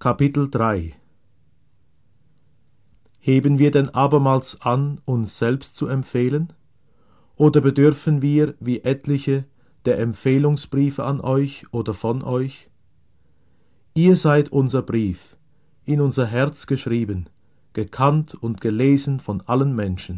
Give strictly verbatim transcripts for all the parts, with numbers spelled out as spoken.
Kapitel drei. Heben wir denn abermals an, uns selbst zu empfehlen? Oder bedürfen wir, wie etliche, der Empfehlungsbriefe an euch oder von euch? Ihr seid unser Brief, in unser Herz geschrieben, gekannt und gelesen von allen Menschen.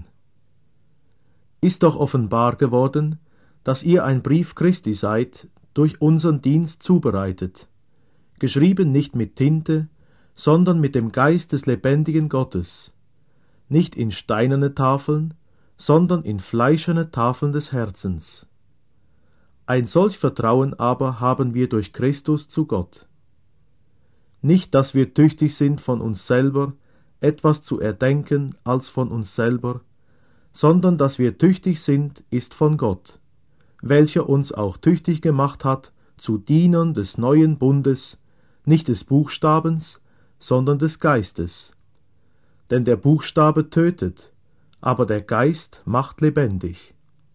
Ist doch offenbar geworden, dass ihr ein Brief Christi seid, durch unseren Dienst zubereitet, geschrieben nicht mit Tinte, sondern mit dem Geist des lebendigen Gottes, nicht in steinerne Tafeln, sondern in fleischerne Tafeln des Herzens. Ein solch Vertrauen aber haben wir durch Christus zu Gott. Nicht, dass wir tüchtig sind von uns selber, etwas zu erdenken als von uns selber, sondern dass wir tüchtig sind, ist von Gott, welcher uns auch tüchtig gemacht hat zu Dienern des neuen Bundes, nicht des Buchstabens, sondern des Geistes. Denn der Buchstabe tötet, aber der Geist macht lebendig.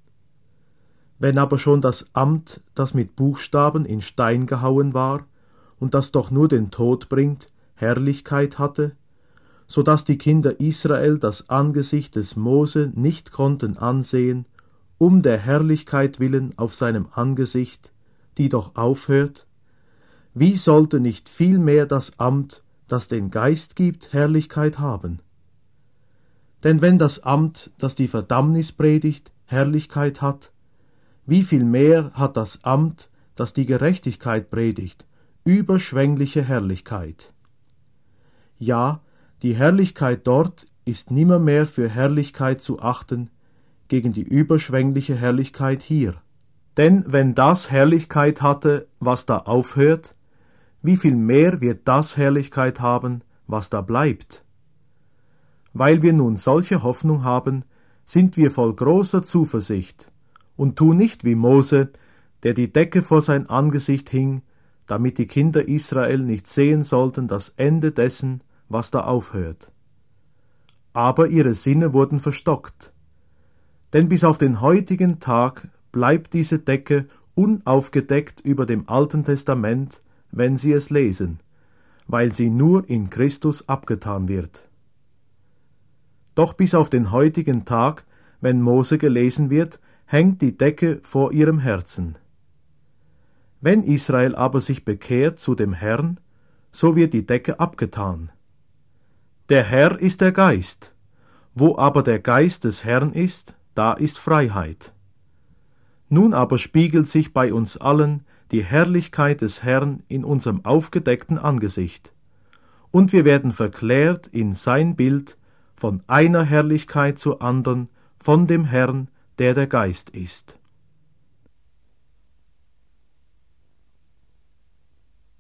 Wenn aber schon das Amt, das mit Buchstaben in Stein gehauen war, und das doch nur den Tod bringt, Herrlichkeit hatte, so dass die Kinder Israel das Angesicht des Mose nicht konnten ansehen, um der Herrlichkeit willen auf seinem Angesicht, die doch aufhört, wie sollte nicht vielmehr das Amt, das den Geist gibt, Herrlichkeit haben? Denn wenn das Amt, das die Verdammnis predigt, Herrlichkeit hat, wie viel mehr hat das Amt, das die Gerechtigkeit predigt, überschwängliche Herrlichkeit? Ja, die Herrlichkeit dort ist nimmermehr für Herrlichkeit zu achten, gegen die überschwängliche Herrlichkeit hier. Denn wenn das Herrlichkeit hatte, was da aufhört, wie viel mehr wird das Herrlichkeit haben, was da bleibt? Weil wir nun solche Hoffnung haben, sind wir voll großer Zuversicht und tun nicht wie Mose, der die Decke vor sein Angesicht hing, damit die Kinder Israel nicht sehen sollten das Ende dessen, was da aufhört. Aber ihre Sinne wurden verstockt. Denn bis auf den heutigen Tag bleibt diese Decke unaufgedeckt über dem Alten Testament, wenn sie es lesen, weil sie nur in Christus abgetan wird. Doch bis auf den heutigen Tag, wenn Mose gelesen wird, hängt die Decke vor ihrem Herzen. Wenn Israel aber sich bekehrt zu dem Herrn, so wird die Decke abgetan. Der Herr ist der Geist. Wo aber der Geist des Herrn ist, da ist Freiheit. Nun aber spiegelt sich bei uns allen die Herrlichkeit des Herrn in unserem aufgedeckten Angesicht, und wir werden verklärt in sein Bild von einer Herrlichkeit zur andern von dem Herrn, der der Geist ist.